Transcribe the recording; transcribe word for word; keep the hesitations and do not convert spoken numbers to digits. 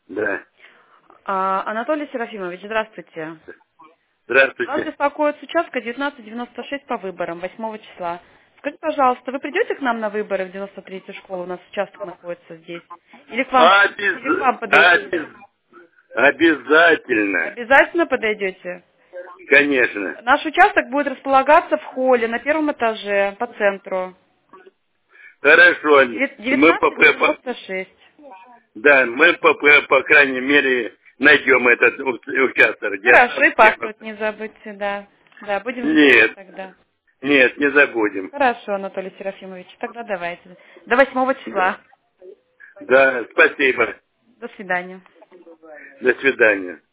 Да. А, Анатолий Серафимович, здравствуйте. Вас Здравствуйте. беспокоит с участка девятнадцать девяносто шесть по выборам восьмого числа. Скажите, пожалуйста, вы придете к нам на выборы в девяносто третью школу? У нас участок находится здесь. Или к вам, или к Обез... вам подойти? обез- Обязательно. Обязательно подойдете? Конечно. Наш участок будет располагаться в холле на первом этаже по центру. Хорошо. Мы по, девятнадцать по- девяносто шесть. да, мы по, по, по крайней мере найдем этот у- участок, где Хорошо, и осталось. паспорт не забудьте, да. Да, будем ждать Нет, тогда. нет, не забудем. Хорошо, Анатолий Серафимович, тогда давайте. До восьмого Да, числа. да, спасибо. До свидания. До свидания.